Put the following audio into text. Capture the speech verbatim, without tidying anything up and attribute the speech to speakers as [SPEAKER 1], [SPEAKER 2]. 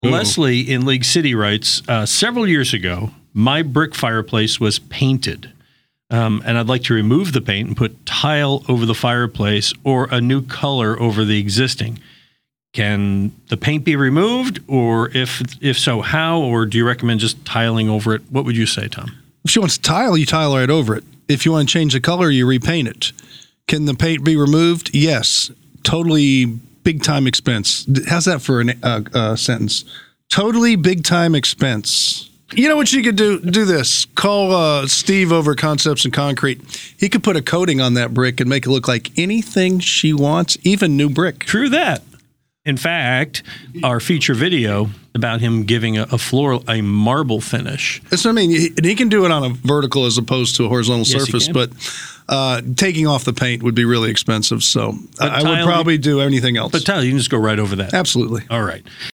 [SPEAKER 1] Leslie in League City writes, uh, several years ago, my brick fireplace was painted. Um, and I'd like to remove the paint and put tile over the fireplace or a new color over the existing. Can the paint be removed? Or if if so, how? Or do you recommend just tiling over it? What would you say, Tom?
[SPEAKER 2] If she wants to tile, you tile right over it. If you want to change the color, you repaint it. Can the paint be removed? Yes. Totally big time expense. How's that for a uh, uh, sentence? Totally big time expense. You know what you could do? Do this. Call uh, Steve over Concepts and Concrete. He could put a coating on that brick and make it look like anything she wants, even new brick.
[SPEAKER 1] True that. In fact, our feature video about him giving a, a floor a marble finish.
[SPEAKER 2] That's what I mean. He, he can do it on a vertical as opposed to a horizontal
[SPEAKER 1] Yes,
[SPEAKER 2] surface, but uh, taking off the paint would be really expensive. So
[SPEAKER 1] But
[SPEAKER 2] I, I
[SPEAKER 1] tile-
[SPEAKER 2] would probably do anything else.
[SPEAKER 1] But tile, you can just go right over that.
[SPEAKER 2] Absolutely.
[SPEAKER 1] All right.